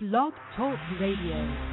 Blog Talk Radio.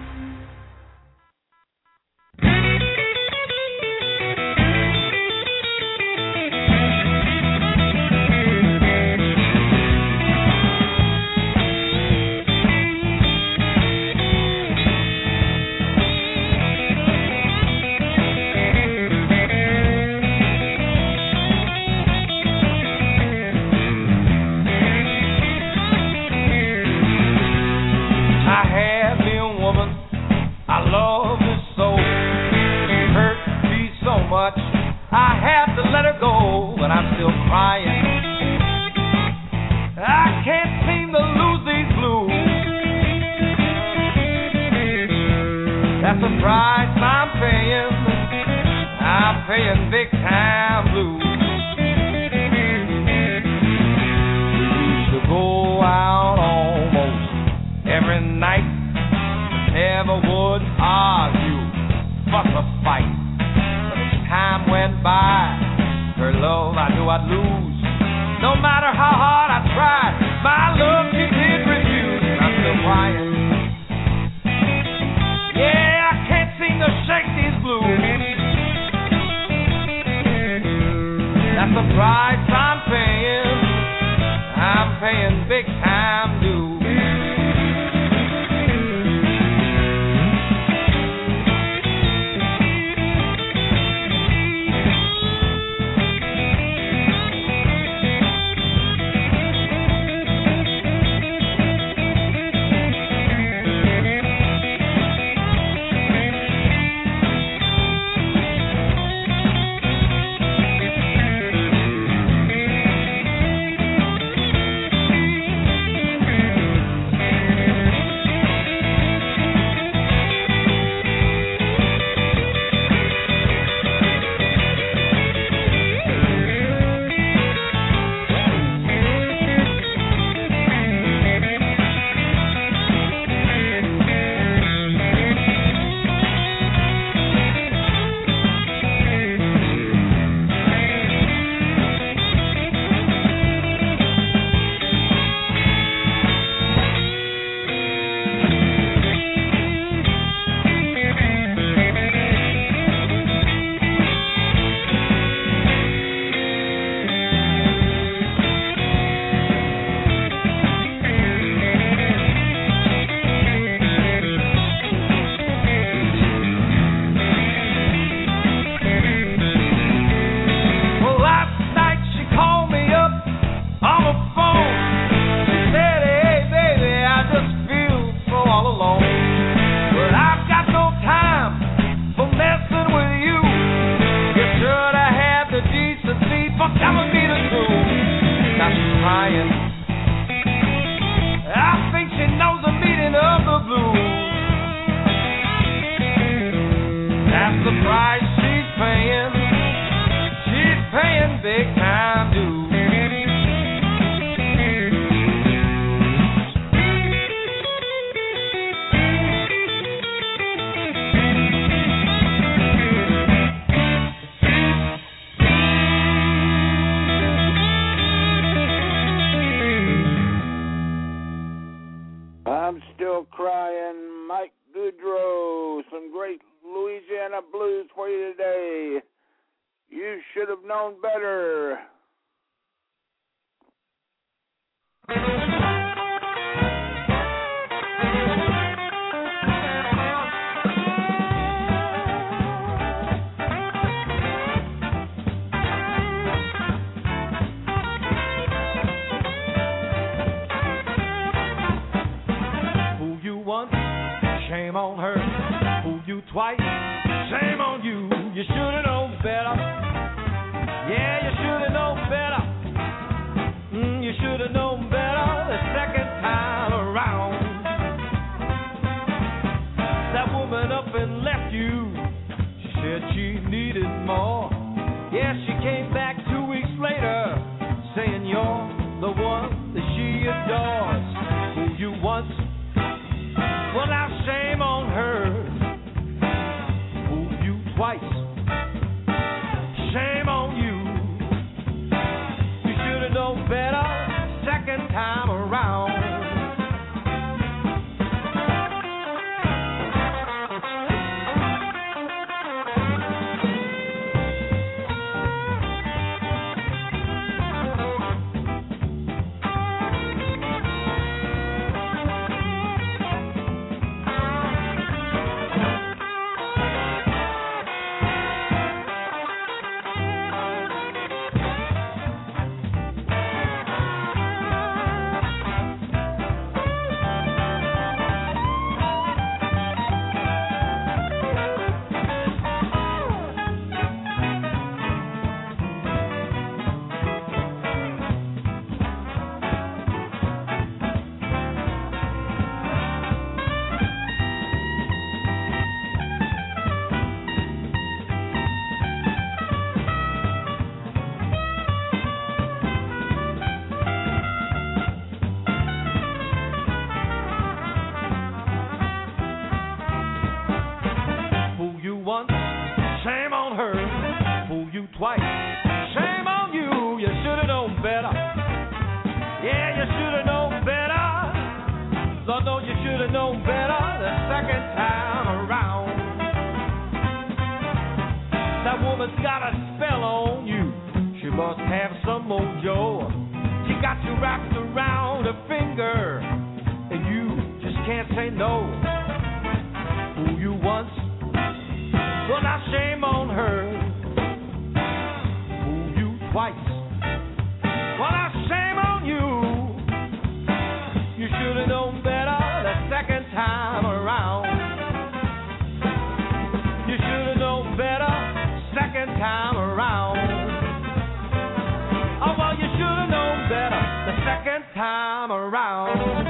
Better second time around. twice. Shame on you, you should have known better. Yeah, you should have known better. Lord, no, you should have known better the second time around. That woman's got a spell on you. She must have some mojo. She got you wrapped around her finger, and you just can't say no. Fool you once, well now shame on her. Fool you twice, well now shame on you. You should have known better the second time around. You should have known better second time around. Oh well, you should have known better the second time around.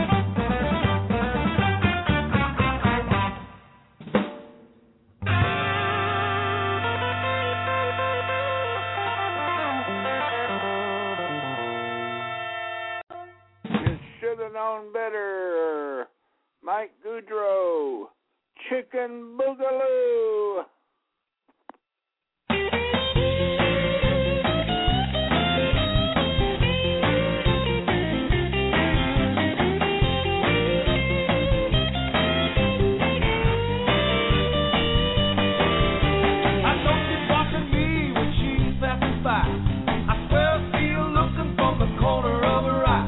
Known better. Mike Goudreau, Chicken Boogaloo. I know she's watching me when she's passing by. I swear I see her looking from the corner of her eye.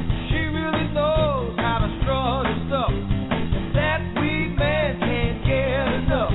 That weak man can't get enough.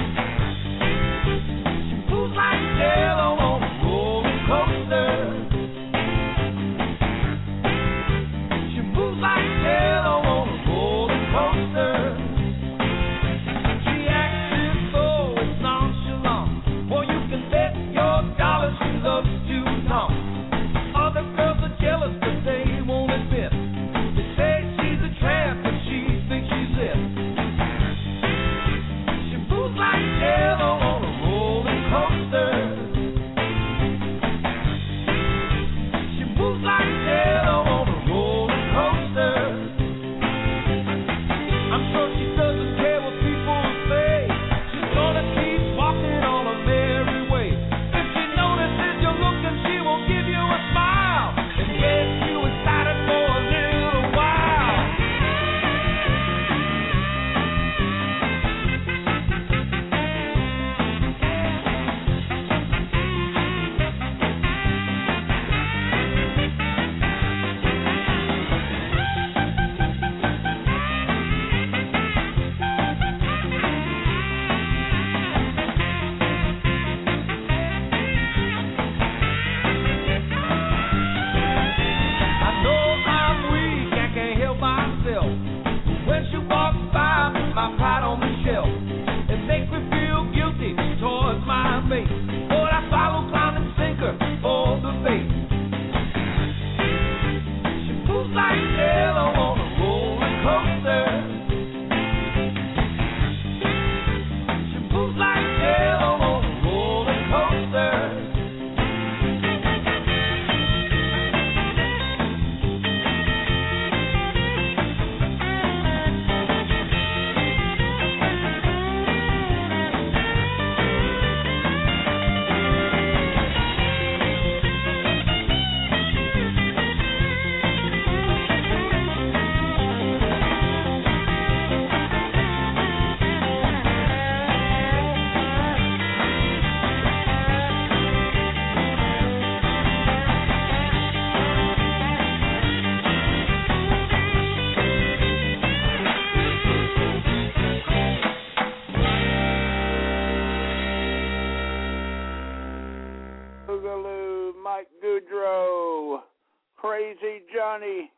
Crazy Johnny.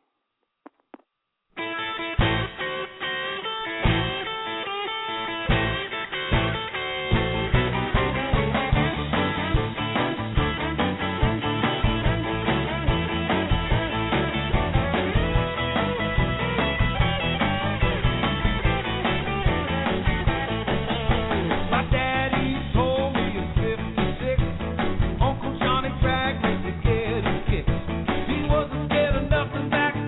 Uncle Johnny dragged me to get his kicks. He wasn't scared of nothing back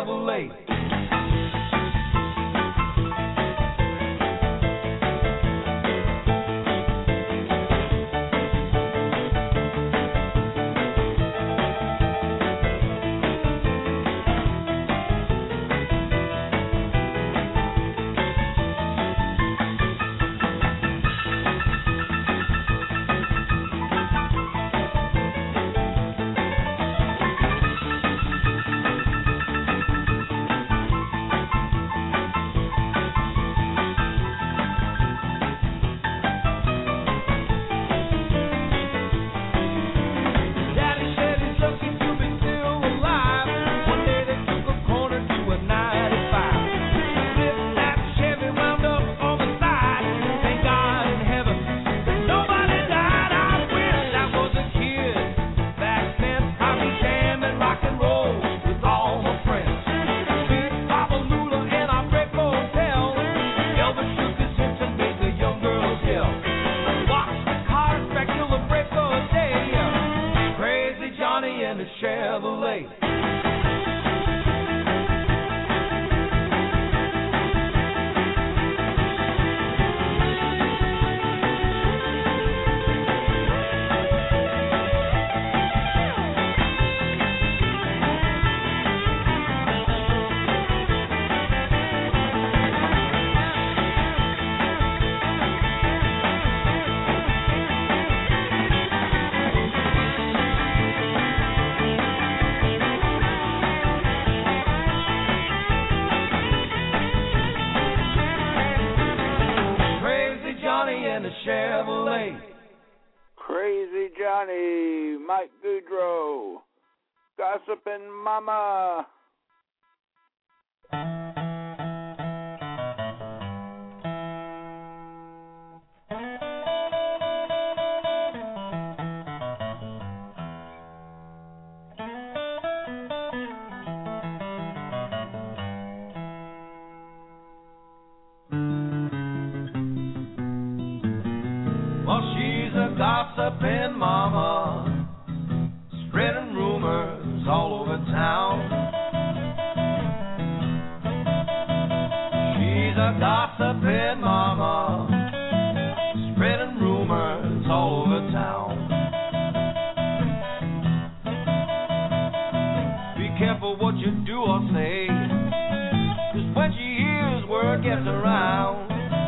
Chevrolet. Crazy Johnny, Mike Goudreau, Gossipin' Mama. Well, she's a gossiping mama, spreading rumors all over town. She's a gossiping mama, spreading rumors all over town. Be careful what you do or say, 'cause when she hears word gets around,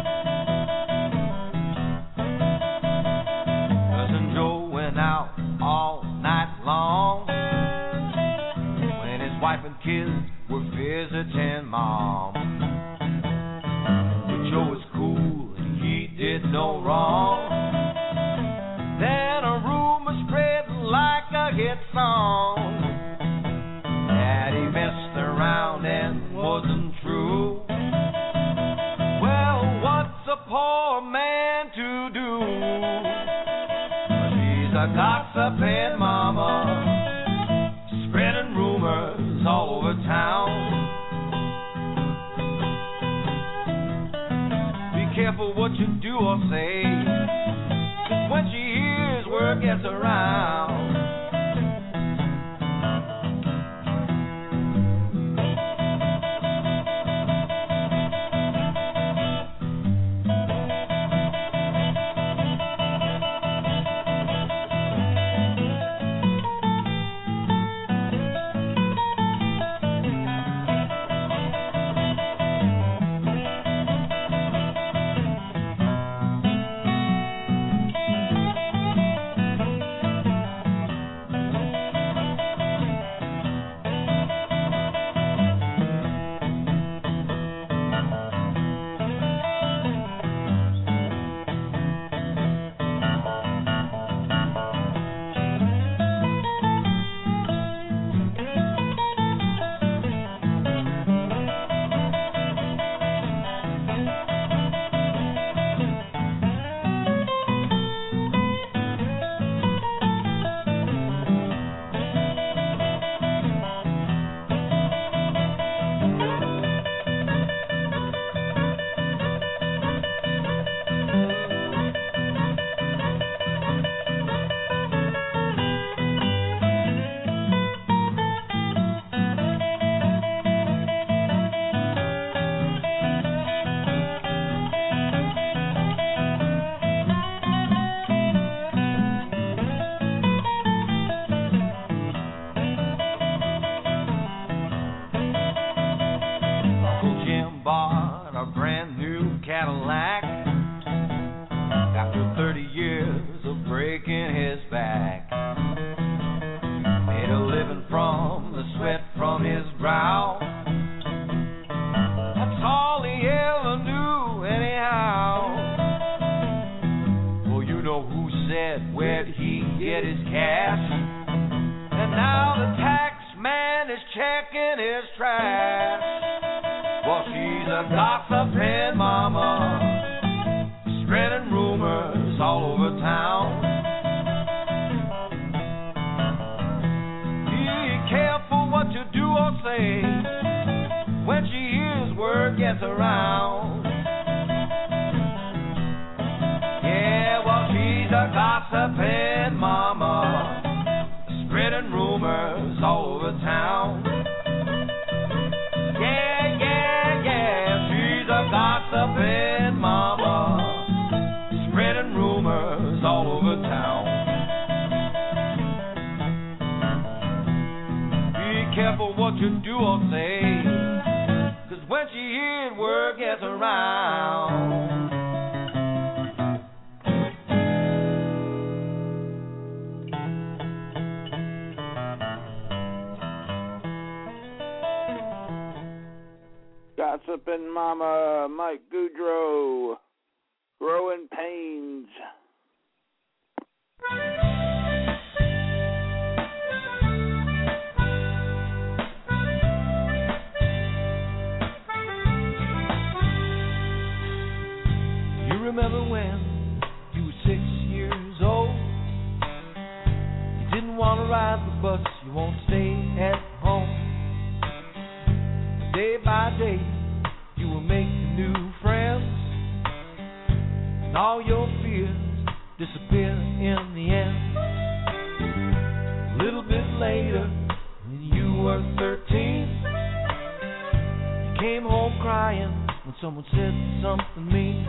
out all night long when his wife and kids were visiting mom. But Joe was cool and he did no wrong. Then a rumor spread like a hit song that he messed around and wasn't true. Well, what's a poor man to do? A gossiping mama, spreading rumors all over town. Be careful what you do or say, 'cause when she hears word gets around, Cadillac. After 30 years of breaking his back, made a living from the sweat from his brow. That's all he ever knew anyhow. Well, you know who said where'd he get his cash? And now the tax man is checking his trash. Well, she's a gossiping mama, spreading rumors all over town. Be careful what you do or say when she hears word gets around. Yeah, well, she's a gossiping mama, spreading rumors all over town. Yeah, yeah, yeah, she's a gossiping mama, spreading rumors all over town. Be careful what you do or say, 'cause when she hears word gets around. Gossiping Mama, Mike Goudreau, Growing Pains. You remember when you were 6 years old? You didn't want to ride the bus, you won't stay at home. Day by day, you will make new friends, and all your fears disappear in the end. A little bit later, when you were 13, you came home crying when someone said something mean.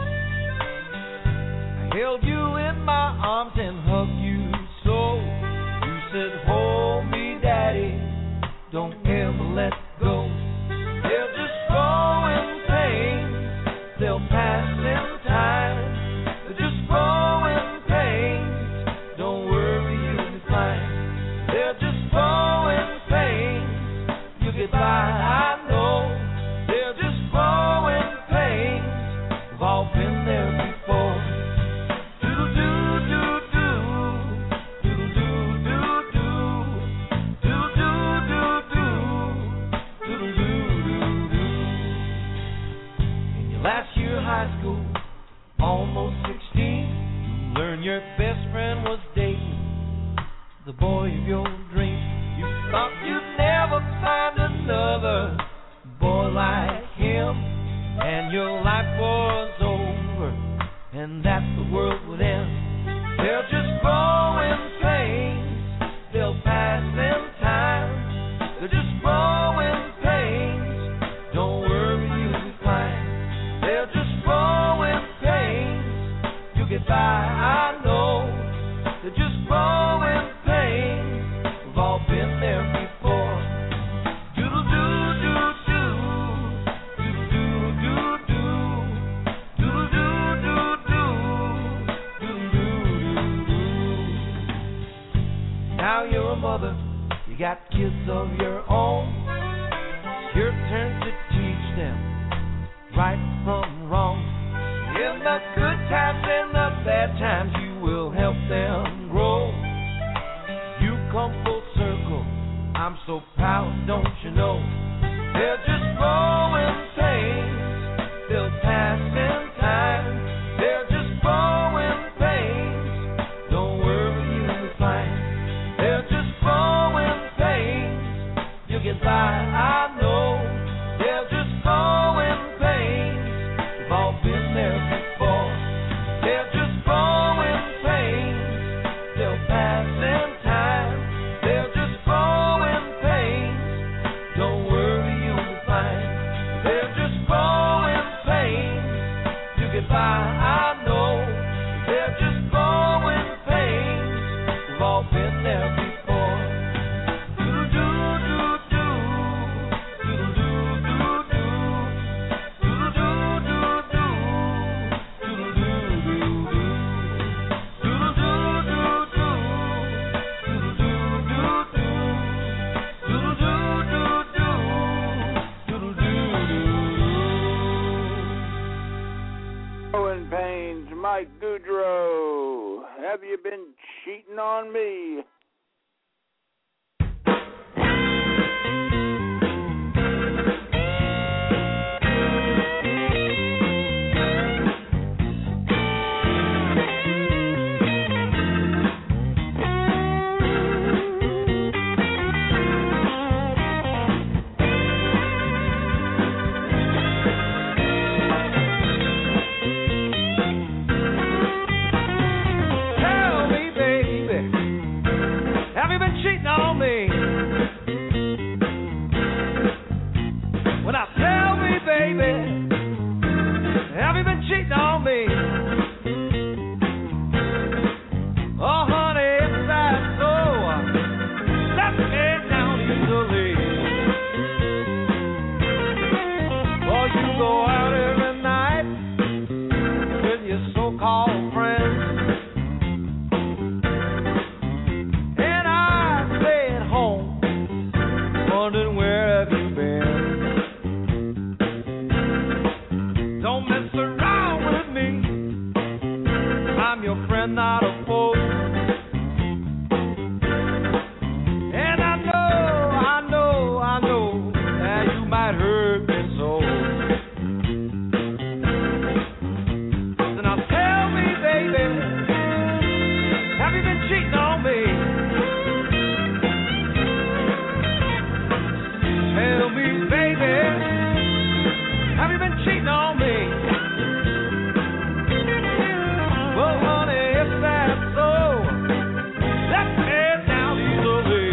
I held you in my arms and hugged you so. You said, hold me, Daddy, don't ever let go. They're just growing pains, they'll pass in time. They're just growing pains, don't worry, you'll be fine. They're just growing pains, you'll get by, I know. They're just growing pains, we've all been there before. Doodle-doo-doo-doo, doodle-doo-doo-doo, doodle-doo-doo-doo, doodle-doo-doo-doo. Last year high school, almost 16, you learned your best friend was dating the boy of your dreams. You thought you'd never find another boy like him, and your life was over, and that the world would end. They're just growing pains, they'll pass in time. They're just growing pains, don't worry, you'll be fine. They're just growing pains, you get by, I know. They're just growing pains, we've all been there before. Doodle-doo-doo-doo, doodle-doo-doo-doo, doodle-doo-doo-doo, doodle-doo-doo-doo. Now you're a mother, you got kids of your own. It's your turn to teach them right from wrong. In the good times and the bad times, you will help them grow. You come full circle, I'm so proud, don't you know? They're just growing pains, they'll pass in time. They're just growing pains, don't worry, you'll be fine. They're just growing pains, you'll get by, I know. They're just growing pains, we've all been there before. Growing Pains, Mike Goudreau. Have you been cheating on me? Cheating on me. When I tell me, baby, have you been cheating on me? Oh, honey, if that's so, let me down easily. Oh, you go out every night with your so-called friends. Wondering where have you been? Don't mess around with me. I'm your friend, not a foe. And I know that you might hurt me so. So now tell me, baby, have you been cheating on me? Tell me, baby, have you been cheating on me? Well, honey, if that's so, let me down easily.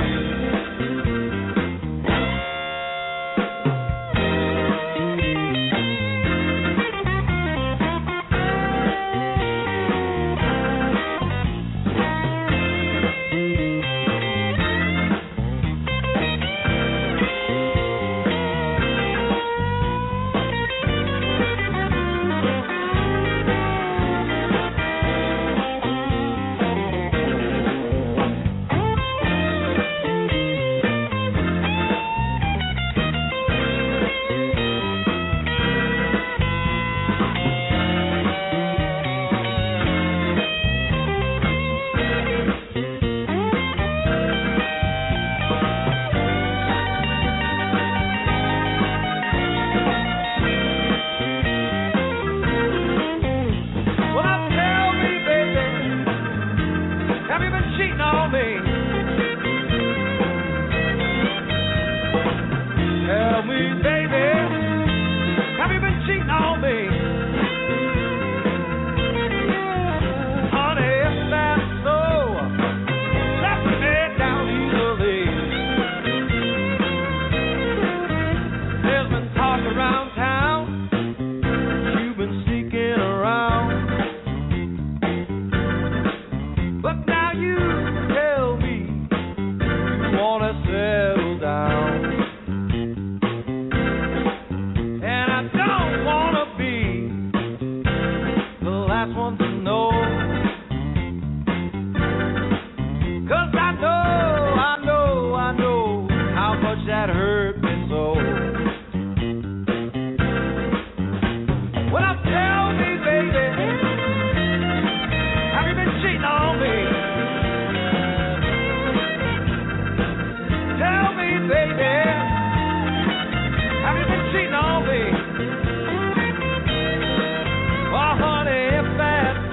Have you been cheating on me? Tell me, baby, have you been cheating on me? Honey, if that's so, let me down easily. There's been talk around town, you've been sneaking around. But now you tell me you wanna settle down. And I don't wanna be the last one to know. 'Cause I know how much that hurt me so. Well, now tell me, baby, have you been cheating on me? Tell me, baby, have you been cheating on me? Oh, honey, if that's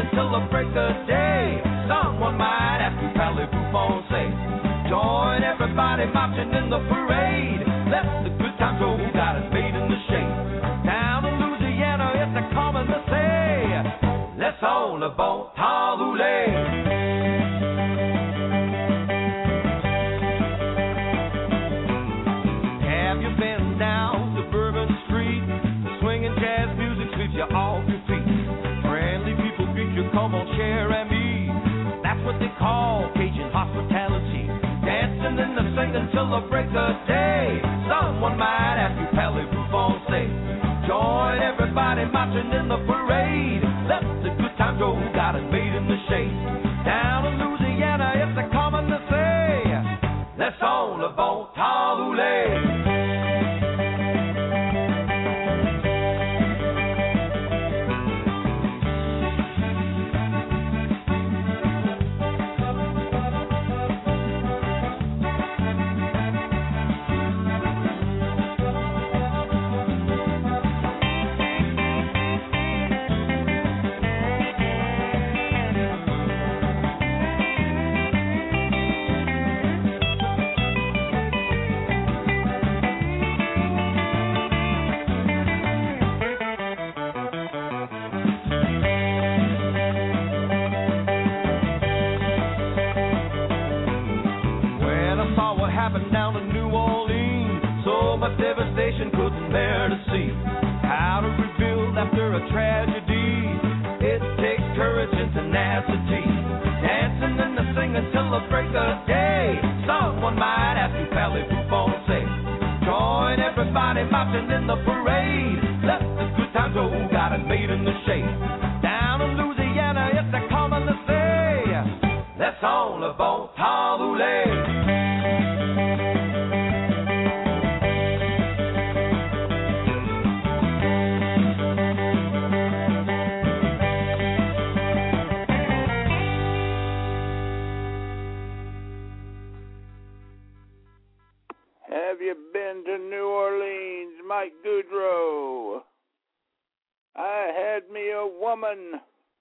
singing till the break of day. Someone might ask you, Pally Bouffon, say, join everybody marching in the parade. Let the good times roll, got it made in the shade. Down in Louisiana, it's a common to say, let's all a bon parler. You off your feet. Friendly people greet you, come on, share and be. That's what they call Cajun hospitality. Dancing and the singing till the break of day. Someone might ask you, Pally Bouffon, say, join everybody marching in the parade. Let the good times roll, got it made in the shade. Down in Louisiana, it's a common to say, let's all a bon parler. Down in New Orleans, so much devastation, couldn't bear to see how to rebuild after a tragedy. It takes courage and tenacity, dancing and the singing till the break of day. Someone might ask you, Pally Bouffon, say, join everybody marching in the parade. Let the good times roll, got it made in the shade. Down in Louisiana, it's a common to say, let's all a bon parler. Have you been to New Orleans, Mike Goudreau? I had me a woman.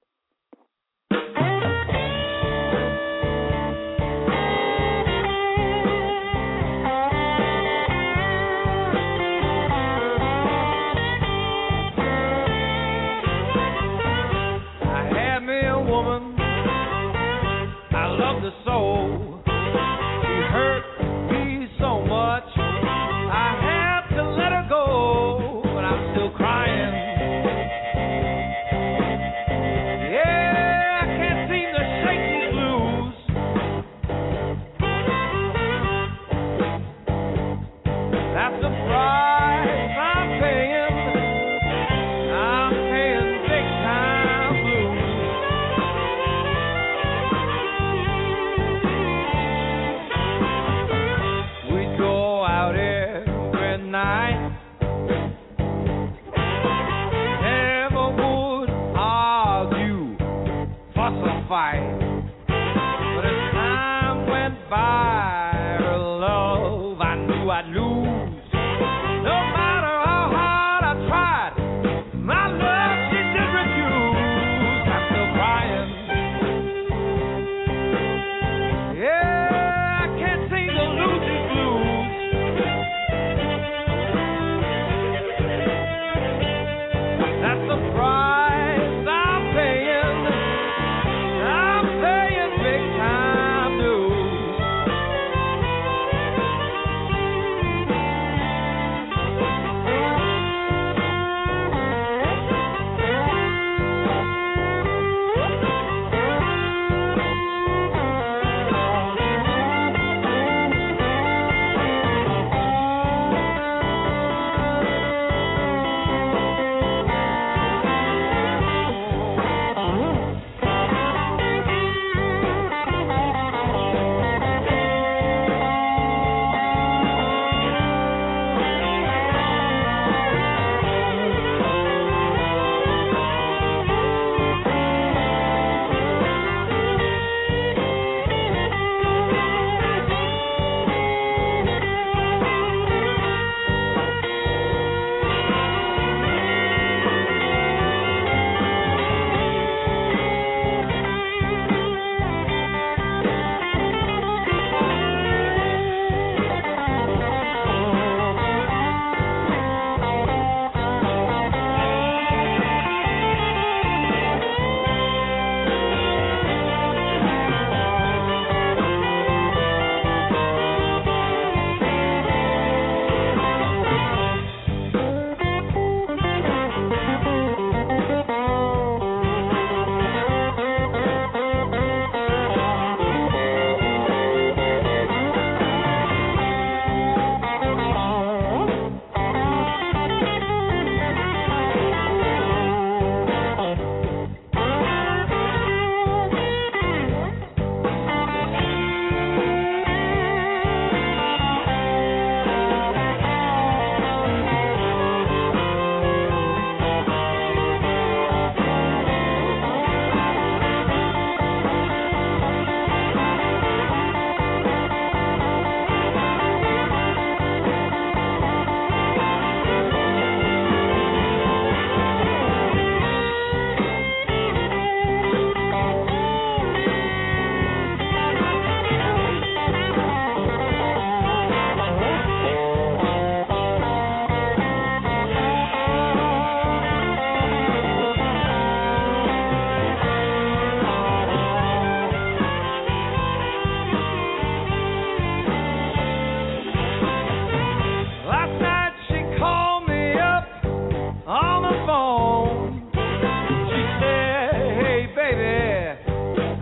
I had me a woman. I loved her so. She hurt me so much. I had to let her go, but I'm still crying. Yeah, I can't seem to shake these blues. That's the price I'm paying. I'm paying big time blues. We'd go out every night. Never would argue, fuss or fight. But as time went by, her love I knew I'd lose. No matter how hard I tried, my love she did refuse. I'm still crying. Yeah, I can't seem to lose these blues. That's the price I'm paying. I'm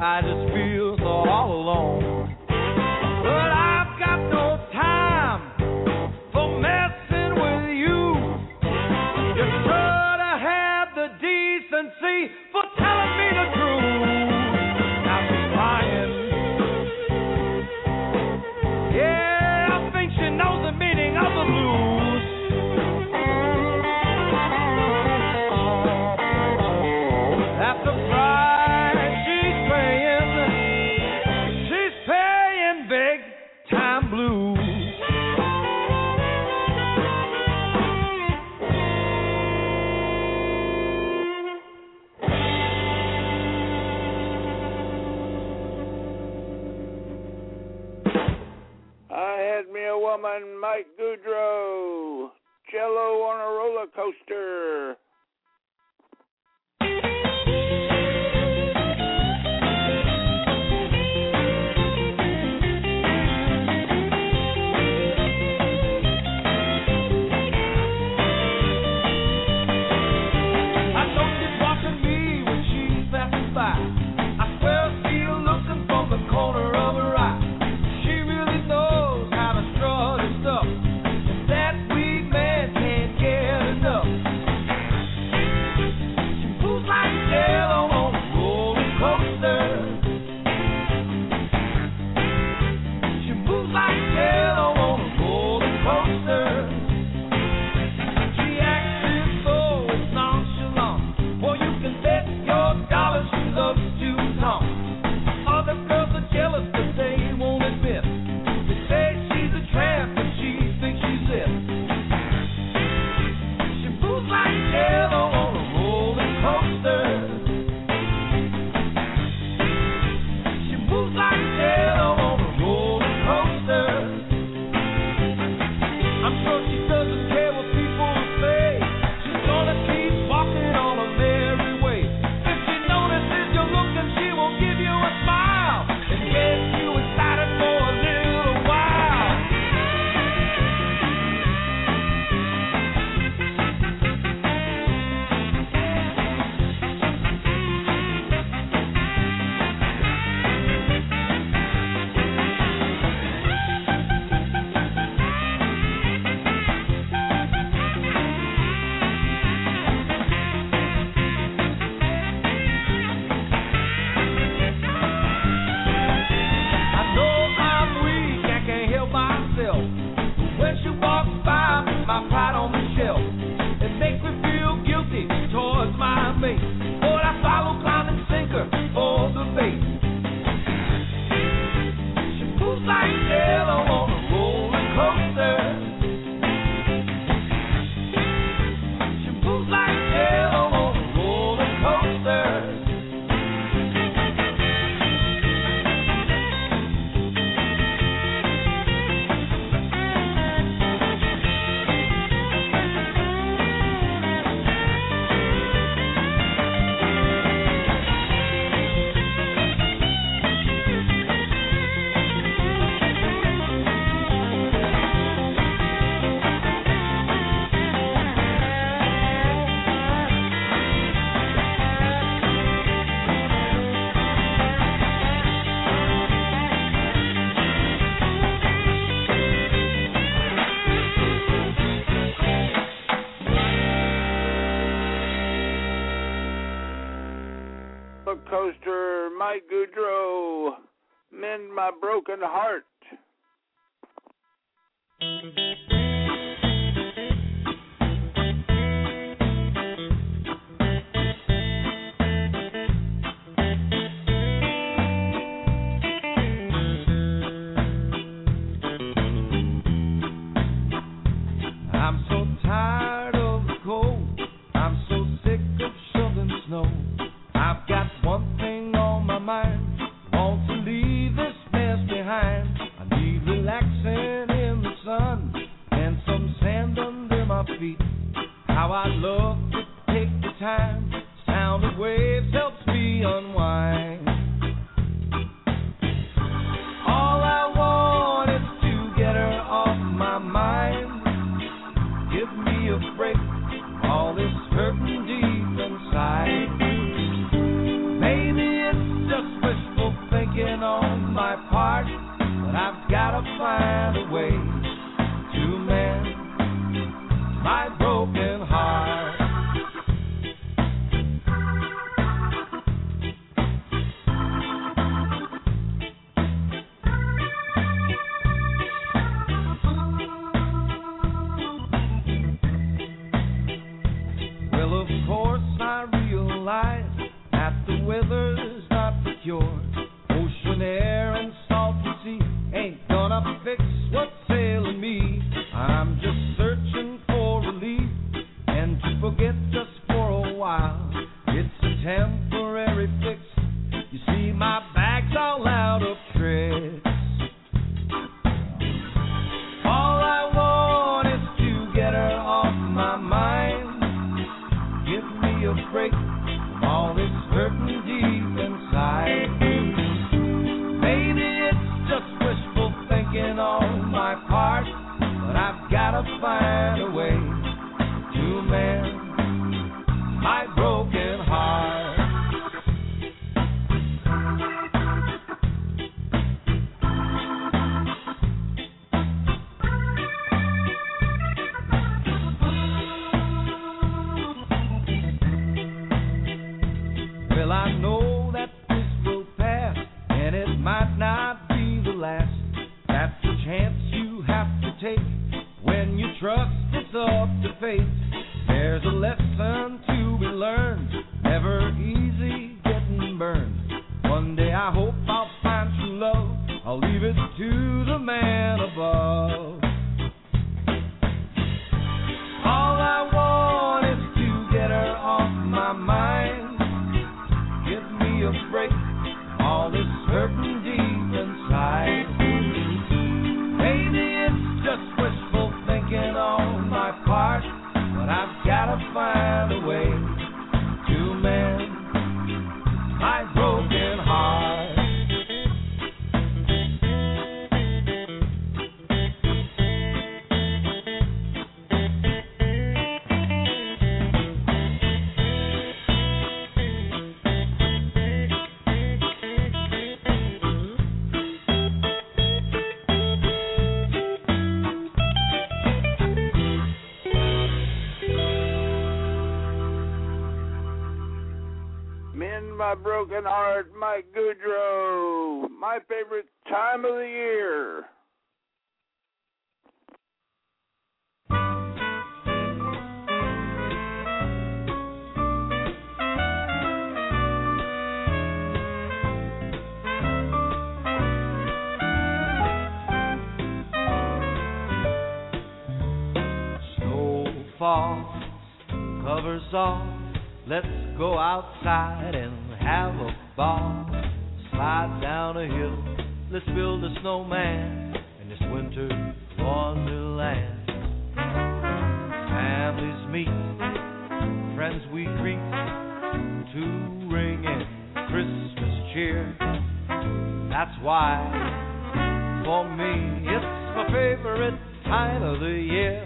I just feel so all alone. But I've got no time for messing with you. You should have had the decency for telling me the truth. Now she's crying. Yeah, I think she knows the meaning of the blues. That's the price she's paying big time blues. I had me a woman, Mike Goudreau, Jello on a roller coaster. I know she's watching me when she's passing by. I swear I see her looking from the corner of her eye. She really knows how to strut her stuff, and that weak man can't get enough. She moves like Jello on a roller coaster. She moves like Jello on a roller coaster. She acts so nonchalant. Well, you can bet your dollar she loves to talk. Other girls are jealous, but they won't admit. They say she's a tramp, but she thinks she's it. She moves like Jello on a roller coaster. She moves like Jello on a roller coaster. I'm sure she doesn't care what people say. She's gonna keep walking on her merry way. If she notices you're looking, she will give you a smile and get you excited for a little while. I know I'm weak, I can't help myself. But when she walks by, my pride on the shelf. It makes me feel guilty towards my mate. But I follow climb and sinker for the bait. She moves like Jello on a roller coaster. She moves like Jello on a roller coaster. Roller coaster, Mike Goudreau, mend my broken heart. I'm so tired of the cold. I'm so sick of shoveling snow. I've got one thing on my mind. Want to leave this mess behind. I need relaxing in the sun. part, but I've gotta find a way to mend my broken heart. Well, of course I realize that the weather's not procured. Ocean air and salty sea ain't gonna fix what's ailing me. I'm just searching for relief and to forget just for a while. It's a temporary fix. You see, my bag's all out of tricks. All I want is to get her off my mind. Give me a break from all this hurting deep inside. Maybe it's just wishful thinking on my part, but I've gotta find a way to mend my broken heart. Well, I know that this will pass, and it might not be the last. That's a chance you have to take when you trust it's up to fate. There's a lesson to be learned, never easy getting burned. One day I hope I'll find true love. I'll leave it to the man above. All I want is to get her off my mind. Give me a break from all this hurting deep inside. Maybe it's just wishful thinking on my part, but I've gotta find a way to mend my broken heart. Mend My Broken Heart, Mike Goodrow. My favorite time of the year. Snow falls, covers off. Let's go outside and have a ball. Slide down a hill, let's build a snowman in this winter wonderland. Families meet, friends we greet, to ring in Christmas cheer. That's why, for me, it's my favorite time of the year.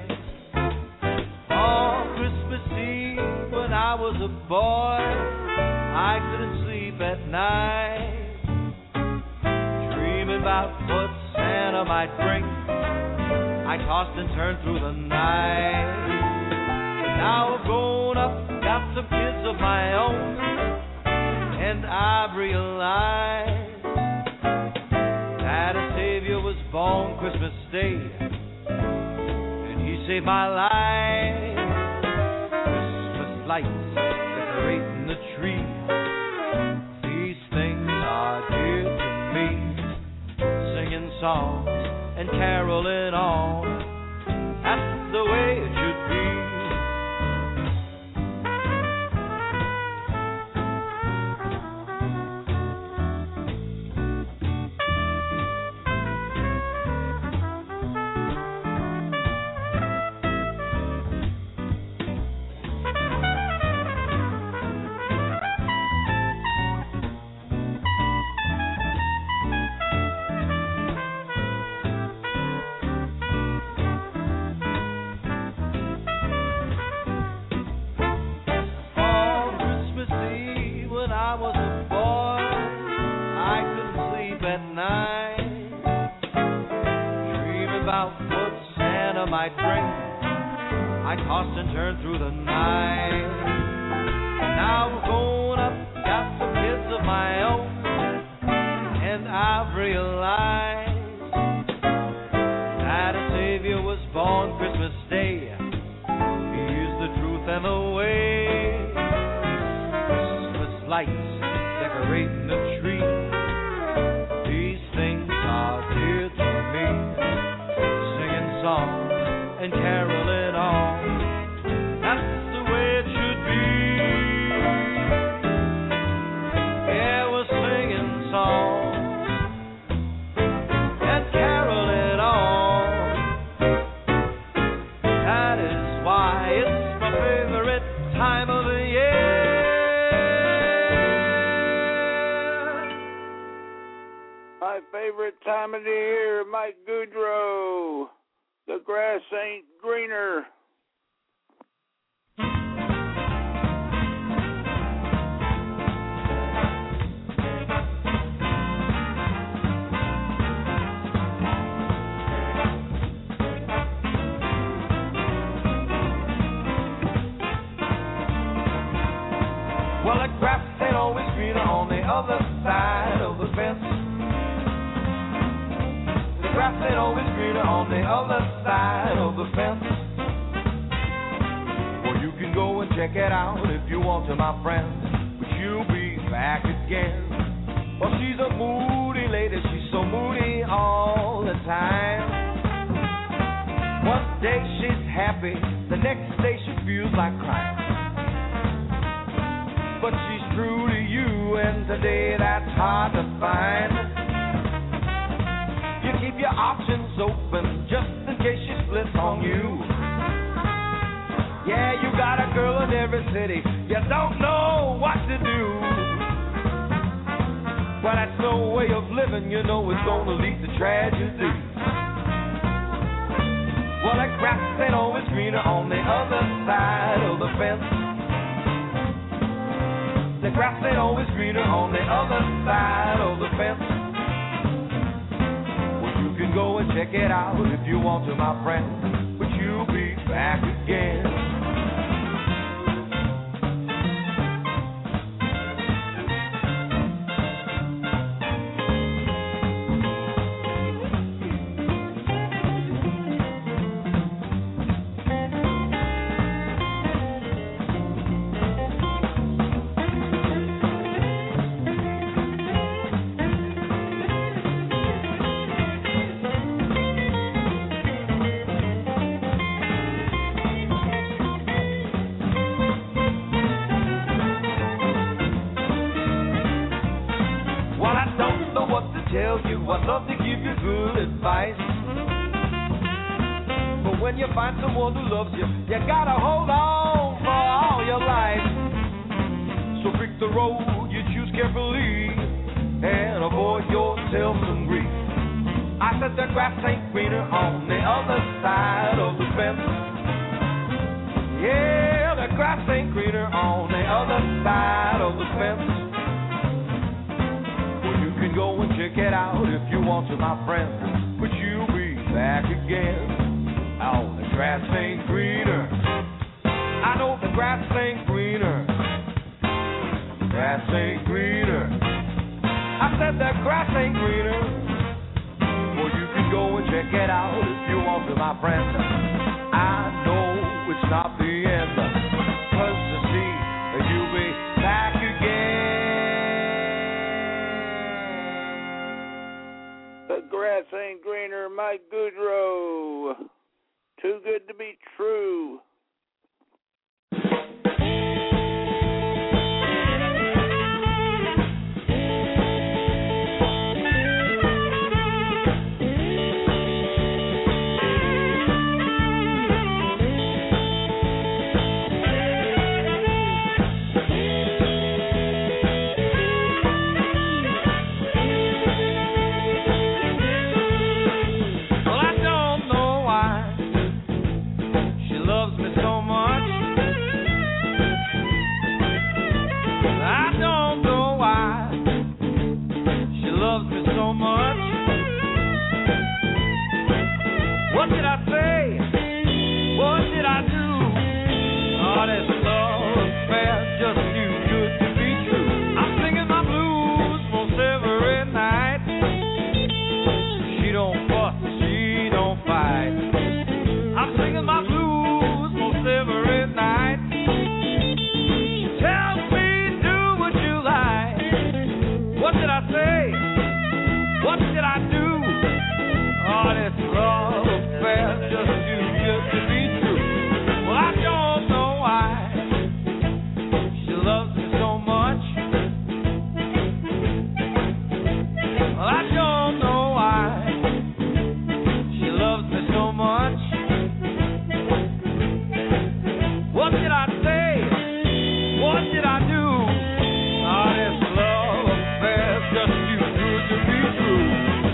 On Christmas Eve, when I was a boy, I couldn't sleep at night, dreaming about what Santa might bring. I tossed and turned through the night. But now I've grown up, got some kids of my own, and I've realized that a Savior was born Christmas Day, and He saved my life. Lights decorating the tree, these things are dear to me. Singing songs and caroling on, that's the way it should be. my drink. I tossed and turned through the night. Now I've grown up, got some kids of my own, and I've realized that a Savior was born Christmas Day. He's the truth and the way. Christmas lights decorating the tree. These things are dear to me. Singing songs and caroling on. That's the way it should be. Yeah, we're singing songs and caroling on. That is why it's my favorite time of the year. My favorite time of the year, Mike Goodrow. The grass ain't greener. Well, the grass ain't always greener on the other side of the fence. The grass ain't always greener on the other side of the fence. Well, you can go and check it out if you want to, my friend. But you'll be back again. Well, she's a moody lady, she's so moody all the time. One day she's happy, the next day she feels like crying. But she's true to you, and today that's hard to find. You keep your options open just in case she splits on you. Yeah, you got a girl in every city, you don't know what to do. Well, that's no way of living, you know it's gonna lead to tragedy. Well, the grass ain't always greener on the other side of the fence. The grass ain't always greener on the other side of the fence. Well, you can go and check it out if you want to, my friend. But you'll be back again. I'd love to give you good advice, but when you find someone who loves you, you gotta hold on for all your life. So pick the road you choose carefully and avoid yourself some grief. I said the grass ain't greener on the other side of the fence. Yeah, the grass ain't greener on the other side of the fence. Go and check it out if you want to, my friend. But you'll be back again. Oh, the grass ain't greener. I know the grass ain't greener. The grass ain't greener. I said the grass ain't greener. Well, you can go and check it out if you want to, my friend. I know it's not the end. 'Cause to see you'll be back again. The grass ain't greener, Mike Goodrow. Too good to be true. What did I say? say? What did I do? Oh, this love affair's just too good to be true. Well, I don't know why she loves me so much. Well, I don't know why she loves me so much. What did I say? What did I do? Oh, this love affair's just too good to be true.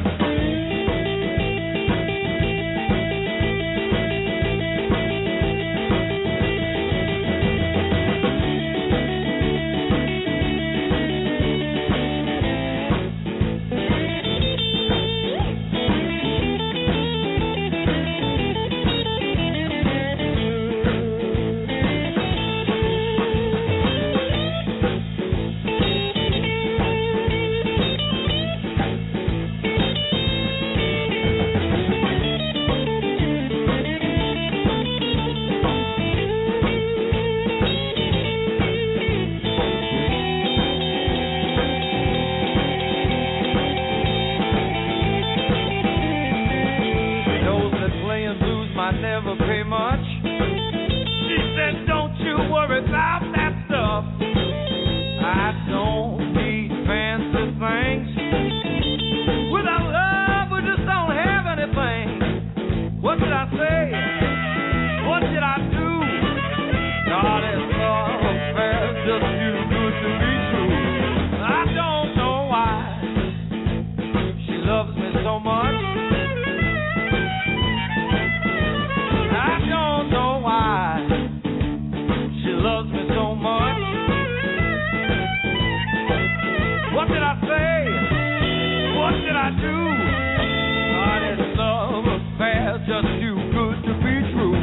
Never pay much. She said, don't you worry about that stuff. I don't need fancy things. Without love, we just don't have anything. What did I say? What did I do? God, this love affair's just too good to be true. I don't know why she loves me so much. I don't know why she loves me so much. What did I say? What did I do? Oh, this love affair's just too good to be true.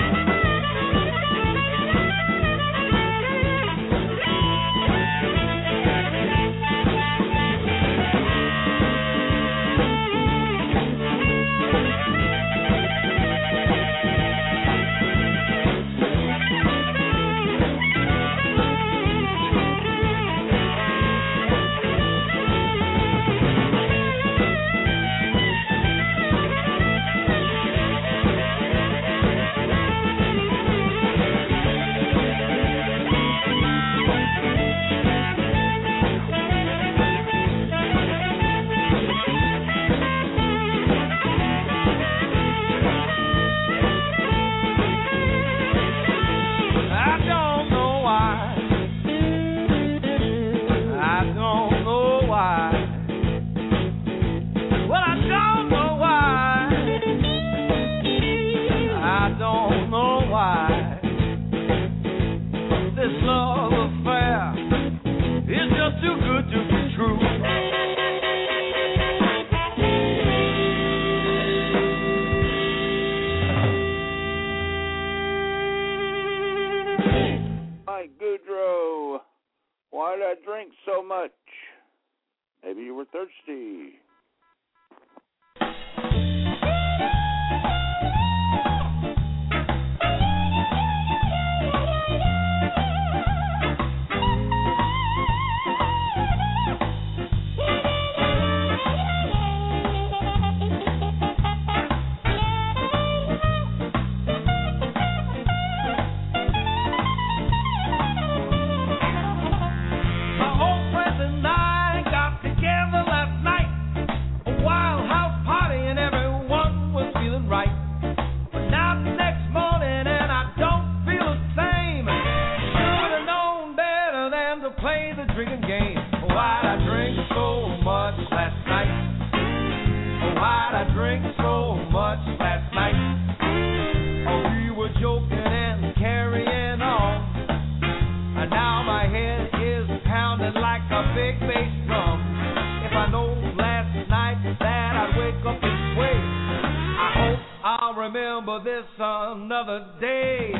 So much. Maybe you were thirsty. Remember this another day.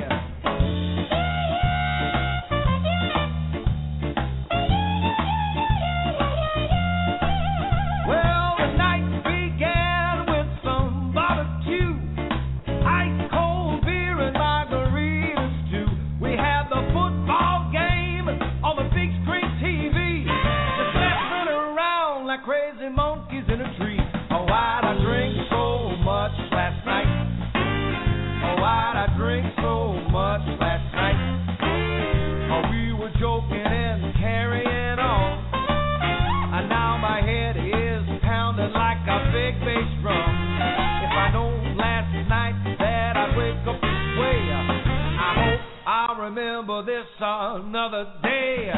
Well, the night began with some barbecue, ice cold beer and margaritas too. We had the football game on the big screen TV, just messing around like like crazy monkeys in a tree. Oh, why'd I drink so much last night? Oh, why'd I drink so much last night? Oh, we were joking and carrying on, and now my head is pounding like a big bass drum. If I known last night that I'd wake up this way, I hope I'll remember this another day.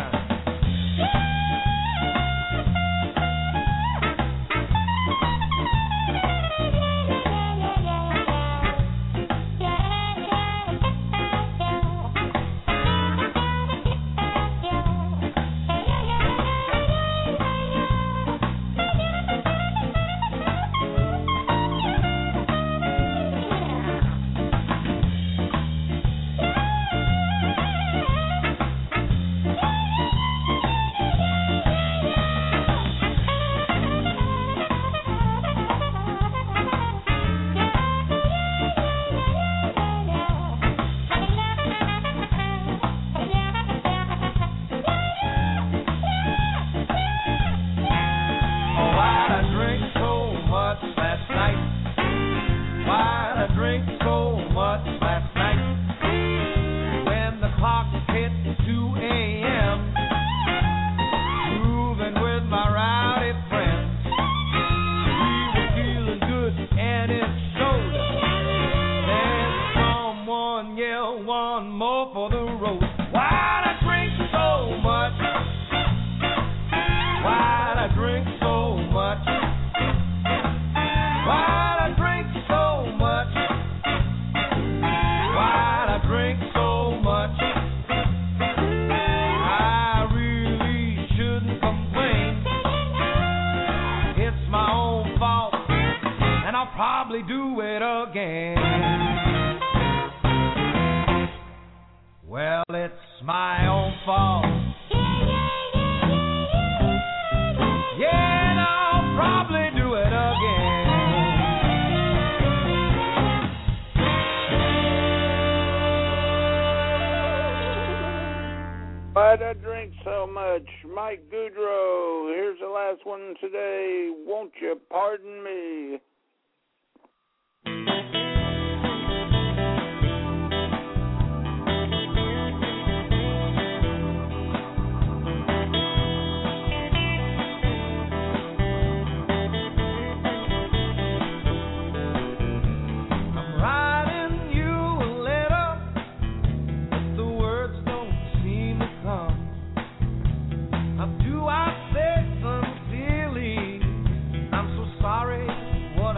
Why'd I drink so much? Mike Goodrow. Here's the last one today. Won't you pardon me? Do I say sincerely, I'm so sorry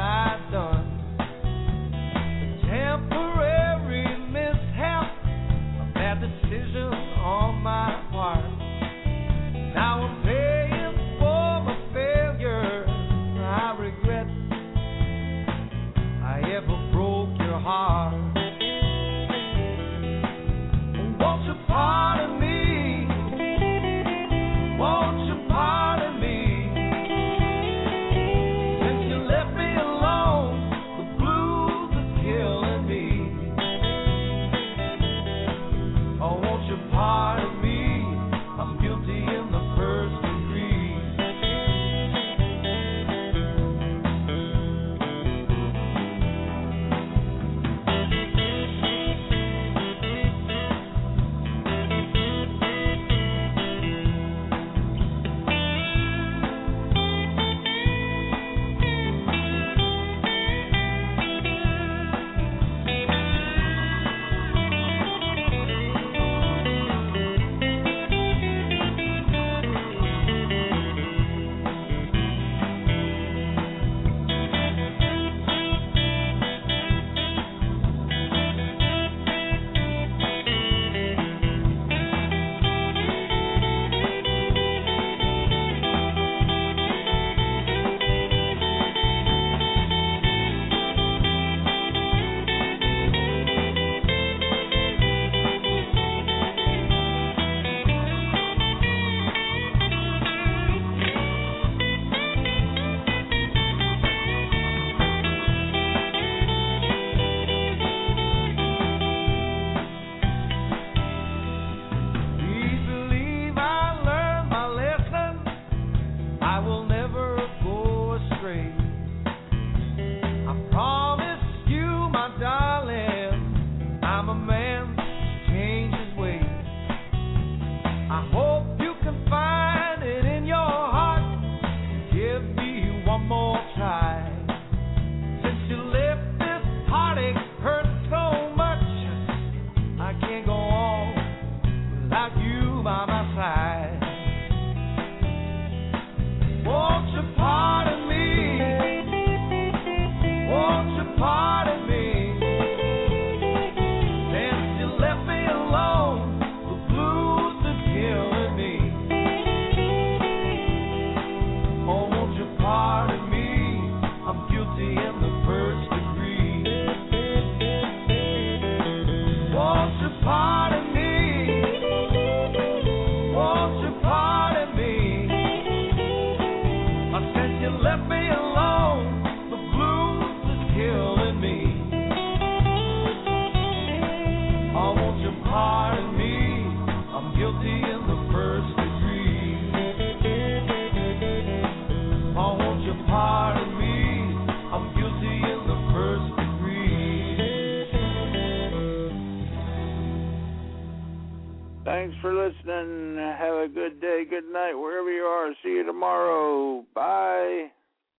left me alone. The blues is killing me. Oh, won't you pardon me? I'm guilty in the first degree. Oh, won't you pardon me? I'm guilty in the first degree. Thanks for listening. Have a good day, good night, wherever you are. See you tomorrow. Bye.